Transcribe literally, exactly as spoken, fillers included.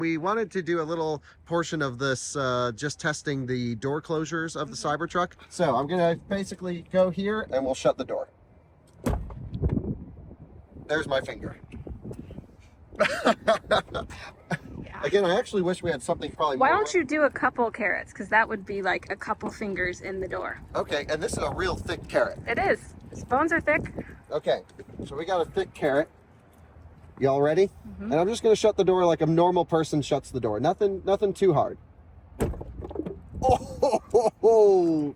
We wanted to do a little portion of this, uh, just testing the door closures of the Cybertruck. So I'm gonna basically go here and we'll shut the door. There's my finger. Again, I actually wish we had something probably Why more. don't you do a couple carrots? Because that would be like a couple fingers in the door. Okay, and this is a real thick carrot. It is. His bones are thick. Okay, so we got a thick carrot. Y'all ready? Mm-hmm. And I'm just gonna shut the door like a normal person shuts the door. Nothing, nothing too hard. Oh, ho, ho, ho.